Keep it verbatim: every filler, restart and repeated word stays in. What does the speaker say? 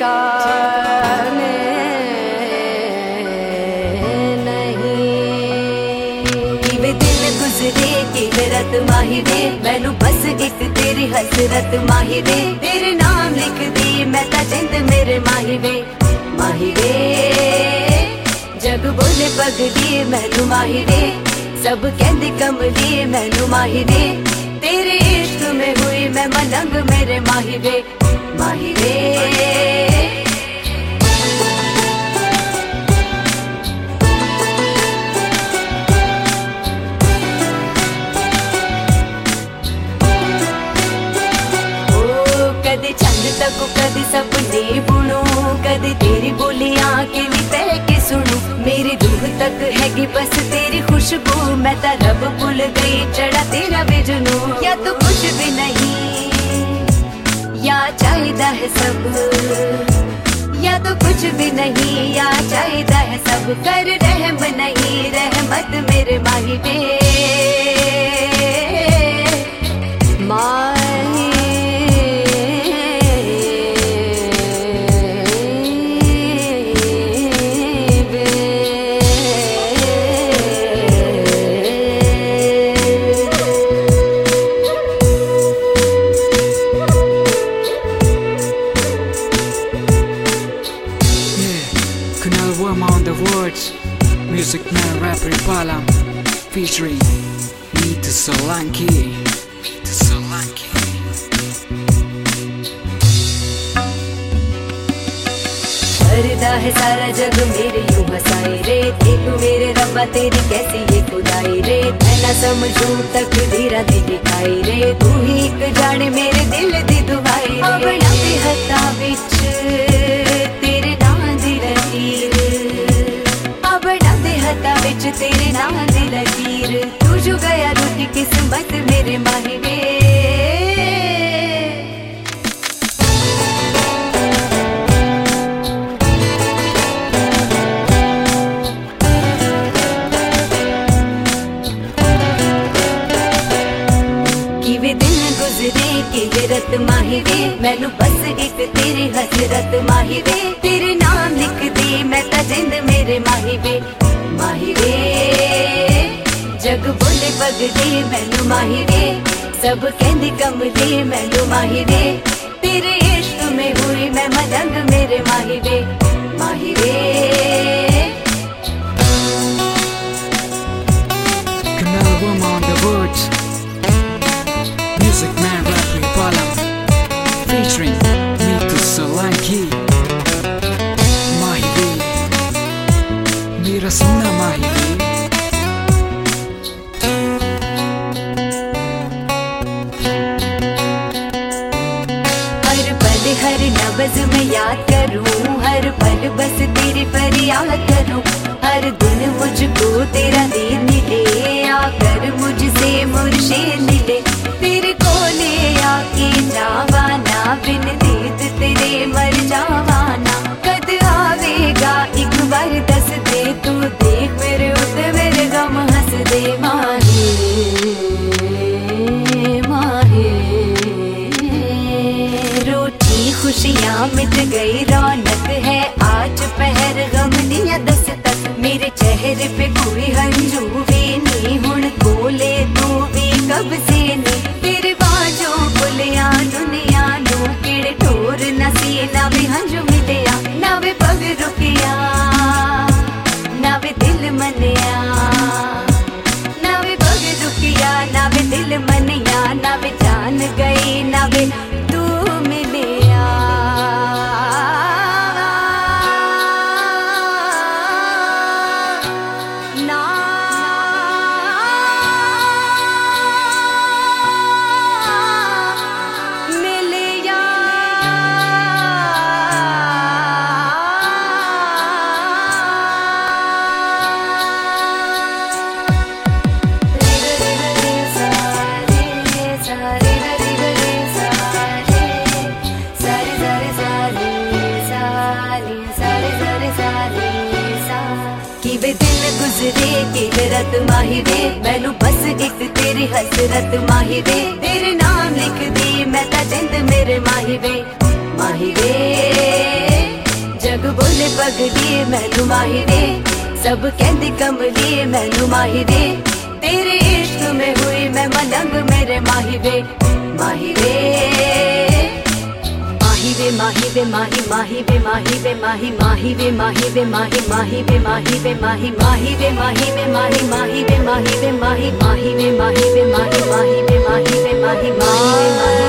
ठिकाने नहीं। किवे दिन गुजरे किवे रात माही वे, मैनू बस एक तेरी हसरत माही वे। तेरे नाम लिख दी मैं ता जिंद मेरे माही वे, माही वे। जग बोले पगली मैनू माही वे, सब कहंदे कमली मैनू माही वे। तेरे इश्क में हुई मैं मलंग मेरे माही वे, माही वे। कदे छंद तक कदे सपने बुनू, कदे तेरी बोलियां के लिए बह के सुनू। मेरी रूह तक हैगी बस तेरी खुशबू, मैं ता रब भूल गई चढ़ा तेरा बेजुनू। या तो कुछ भी नहीं या चाहिदा है सब, या तो कुछ भी नहीं या चाहिदा है सब। कर रहम नहीं रहमत मेरे माही वे, माही on the words, Music Man rapper Palam featuring Nita Solanki, Nita Solanki। करदा है सारा जग मेरे यूं हंसाए रे, थे तू मेरे रब्बा तेरी कैसी ये खुदाई रे। मैं ना समझूं तकदीरा दी दिखाई रे, तू ही एक जाने मेरे दिल दी दुआई रे। अब ना ते हत्ता विच तेरे नाम दी लकीर, अब ना ते हत्ता विच तेरे नाम दी लकीर। तू जो गया रूठी किस्मत मेरे माही वे। किवे दिन गुजरे किवे रात माही वे, मैनू बस एक तेरी हसरत माही वे। तेरे नाम लिख दी मैं ता जिंद मेरे माही वे, माही वे। जग बोले पगली मैनू माही वे, सब कहंदे कमली मैनू माही वे। तेरे इश्क में हुई मैं मलंग मेरे माही वे, माही वे। Canal Woman on the words, Music Man rapper Palam featuring Nita Solanki, माही वे मेरा सोना माही वे। हर पल हर नब्ज़ में याद करूं, हर पल बस तेरी फरियाद करूं। हर दिन मुझको तेरा दीन मिले, आकर मुझसे मुर्शिद मिले। तेरे कोले आके जावाना, बिन दीद तेरे मर जावाना। कद आवेगा एक बार दस दे, तू देख मेरे उते मेरे गम हंस दे। माही माही रोटी खुशियाँ मिट गई, रौनक है आज पहर गम दिया दस तक। मेरे चेहरे पे कोई हंजू भी नहीं, हुण कोले तू भी कब से नहीं। तेरे बाजों बुलिया दुनिया नू किड़े ठोर नसी, ना वे हंजू मिलिया ना वे पग रुकिया, ना वे दिल मनिया, ना वे पग रुकिया, ना वे दिल मनिया, ना वे जान गई, ना वे तू मिलिया। किवे दिन गुजरे किवे रात माही वे, मैनू बस एक तेरी हसरत माही वे। तेरे नाम लिख दी मैं ता जिंद मेरे माही वे, माही वे। बोले पगली मैनू माही वे, सब कहते कमली मैनू माही वे, तेरे इश्क में हुई मैं मलंग मेरे माही वे, माही वे माही वे माही वे माही माही वे माही वे माही माही वे माही वे माही माही वे माही वे माही माही वे माही वे माही माही वे माही वे माही माही वे माही वे माही माही वे माही वे माही माही वे माही